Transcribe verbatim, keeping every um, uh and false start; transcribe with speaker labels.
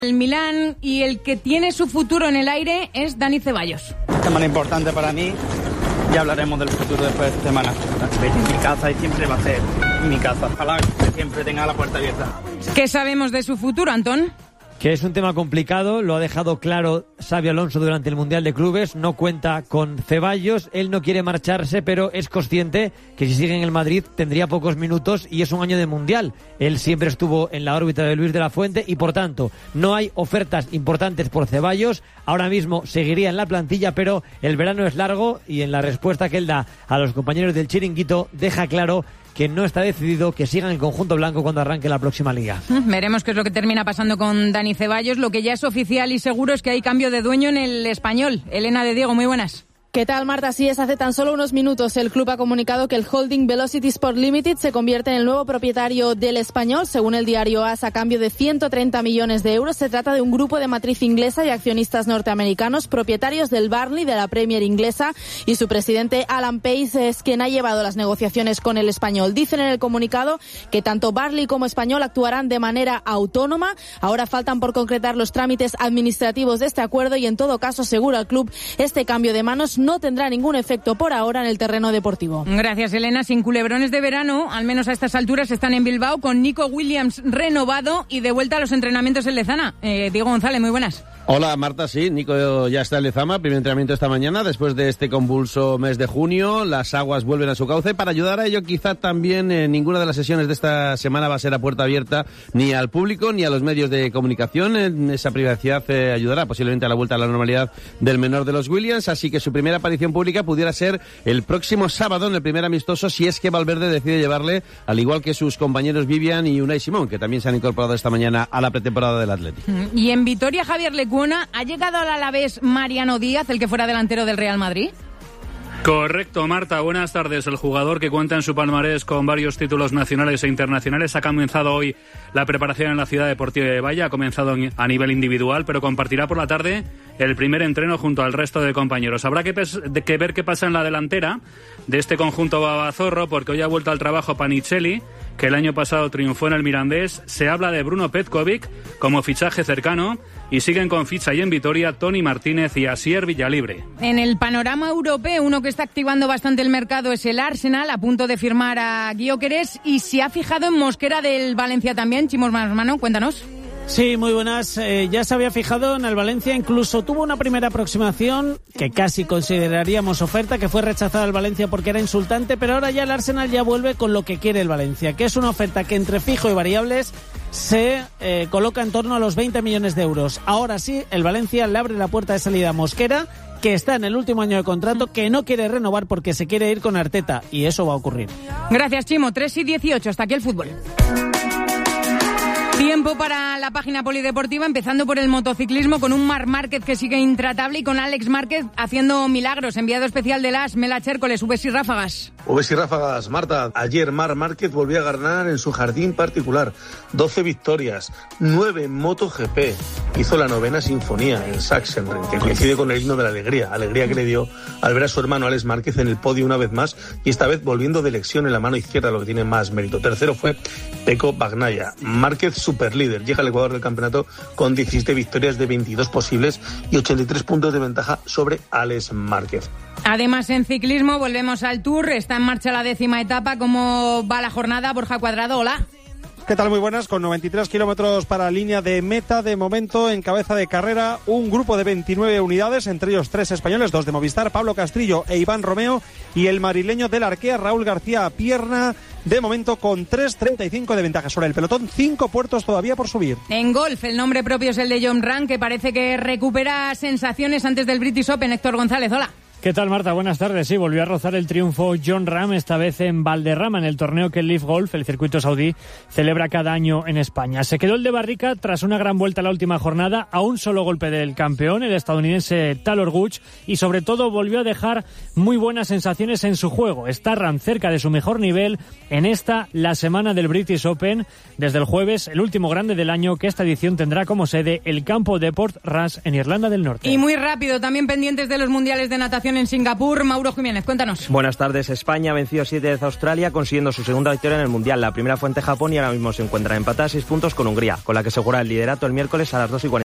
Speaker 1: El Milán, y el que tiene su futuro en el aire es Dani Ceballos.
Speaker 2: Semana importante para mí, ya hablaremos del futuro después de semana. Mi casa y siempre va a ser mi casa. Ojalá que siempre tenga la puerta abierta.
Speaker 1: ¿Qué sabemos de su futuro, Antón?
Speaker 3: Que es un tema complicado, lo ha dejado claro Xabi Alonso durante el Mundial de Clubes, no cuenta con Ceballos, él no quiere marcharse, pero es consciente que si sigue en el Madrid tendría pocos minutos y es un año de Mundial. Él siempre estuvo en la órbita de Luis de la Fuente y por tanto no hay ofertas importantes por Ceballos, ahora mismo seguiría en la plantilla, pero el verano es largo y en la respuesta que él da a los compañeros del Chiringuito deja claro que no está decidido que siga en el conjunto blanco cuando arranque la próxima liga.
Speaker 1: Veremos qué es lo que termina pasando con Dani Ceballos. Lo que ya es oficial y seguro es que hay cambio de dueño en el Español. Elena de Diego, muy buenas.
Speaker 4: ¿Qué tal, Marta? Así es, hace tan solo unos minutos el club ha comunicado que el holding Velocity Sport Limited se convierte en el nuevo propietario del Español. Según el diario A S, a cambio de ciento treinta millones de euros. Se trata de un grupo de matriz inglesa y accionistas norteamericanos, propietarios del Burnley, de la Premier inglesa, y su presidente Alan Pace es quien ha llevado las negociaciones con el Español. Dicen en el comunicado que tanto Burnley como Español actuarán de manera autónoma. Ahora faltan por concretar los trámites administrativos de este acuerdo y, en todo caso, asegura el club, este cambio de manos no tendrá ningún efecto por ahora en el terreno deportivo.
Speaker 1: Gracias, Elena. Sin culebrones de verano, al menos a estas alturas, están en Bilbao con Nico Williams renovado y de vuelta a los entrenamientos en Lezama. Eh, Diego González, muy buenas.
Speaker 5: Hola, Marta, sí, Nico ya está en Lezama, primer entrenamiento esta mañana, después de este convulso mes de junio, las aguas vuelven a su cauce. Para ayudar a ello, quizá también eh, ninguna de las sesiones de esta semana va a ser a puerta abierta ni al público ni a los medios de comunicación. En esa privacidad eh, ayudará posiblemente a la vuelta a la normalidad del menor de los Williams, así que su primera aparición pública pudiera ser el próximo sábado en el primer amistoso, si es que Valverde decide llevarle, al igual que sus compañeros Vivian y Unai Simón, que también se han incorporado esta mañana a la pretemporada del Atleti.
Speaker 1: Y en Vitoria, Javier Lecuona, ¿ha llegado al Alavés Mariano Díaz, el que fuera delantero del Real Madrid?
Speaker 6: Correcto, Marta, buenas tardes. El jugador, que cuenta en su palmarés con varios títulos nacionales e internacionales, ha comenzado hoy la preparación en la Ciudad Deportiva de Baia. Ha comenzado a nivel individual, pero compartirá por la tarde el primer entreno junto al resto de compañeros. Habrá que, pes- que ver qué pasa en la delantera de este conjunto babazorro, porque hoy ha vuelto al trabajo Panicelli, que el año pasado triunfó en el Mirandés. Se habla de Bruno Petkovic como fichaje cercano y siguen con ficha y en Vitoria Toni Martínez y Asier Villalibre.
Speaker 1: En el panorama europeo, uno que está activando bastante el mercado es el Arsenal, a punto de firmar a Gyökeres, y se ha fijado en Mosquera del Valencia también. Chimos Manosmano, cuéntanos.
Speaker 7: Sí, muy buenas. Eh, ya se había fijado en el Valencia, incluso tuvo una primera aproximación que casi consideraríamos oferta, que fue rechazada al Valencia porque era insultante, pero ahora ya el Arsenal ya vuelve con lo que quiere el Valencia, que es una oferta que entre fijo y variables se eh, coloca en torno a los veinte millones de euros. Ahora sí, el Valencia le abre la puerta de salida a Mosquera, que está en el último año de contrato, que no quiere renovar porque se quiere ir con Arteta, y eso va a ocurrir.
Speaker 1: Gracias, Chimo. tres y dieciocho, hasta aquí el fútbol. Tiempo para la página polideportiva, empezando por el motociclismo, con un Marc Márquez que sigue intratable y con Alex Márquez haciendo milagros. Enviado especial de las Mela Chércoles, Ubes y Ráfagas.
Speaker 8: Ubes y Ráfagas, Marta. Ayer Marc Márquez volvió a ganar en su jardín particular. doce victorias, nueve en MotoGP. Hizo la novena sinfonía en Sachsenring, que coincide con el himno de la alegría. Alegría que le dio al ver a su hermano Alex Márquez en el podio una vez más, y esta vez volviendo de lesión en la mano izquierda, lo que tiene más mérito. Tercero fue Pecco Bagnaia. Márquez superlíder, llega al Ecuador del campeonato con diecisiete victorias de veintidós posibles y ochenta y tres puntos de ventaja sobre Alex Márquez.
Speaker 1: Además, en ciclismo volvemos al Tour, está en marcha la décima etapa. ¿Cómo va la jornada? Borja Cuadrado, hola.
Speaker 9: ¿Qué tal? Muy buenas, con noventa y tres kilómetros para la línea de meta. De momento, en cabeza de carrera, un grupo de veintinueve unidades, entre ellos tres españoles, dos de Movistar, Pablo Castrillo e Iván Romeo, y el madrileño del Arkea, Raúl García Pierna, de momento con tres treinta y cinco de ventaja sobre el pelotón, cinco puertos todavía por subir.
Speaker 1: En golf, el nombre propio es el de Jon Rahm, que parece que recupera sensaciones antes del British Open. Héctor González, hola.
Speaker 10: ¿Qué tal, Marta? Buenas tardes. Sí, volvió a rozar el triunfo Jon Rahm, esta vez en Valderrama, en el torneo que el Leaf Golf, el circuito saudí, celebra cada año en España. Se quedó el de barrica tras una gran vuelta a la última jornada, a un solo golpe del campeón, el estadounidense Taylor Gooch, y sobre todo volvió a dejar muy buenas sensaciones en su juego. Está Rahm cerca de su mejor nivel en esta, la semana del British Open, desde el jueves, el último grande del año, que esta edición tendrá como sede el campo de Port Rush en Irlanda del Norte.
Speaker 1: Y muy rápido, también pendientes de los mundiales de natación acción en Singapur. Mauro Jiménez, cuéntanos.
Speaker 11: Buenas tardes. España ha vencido siete veces a Australia, consiguiendo su segunda victoria en el Mundial. La primera fue ante Japón y ahora mismo se encuentra empatada a seis puntos con Hungría, con la que asegura el liderato el miércoles a las dos y cuarenta.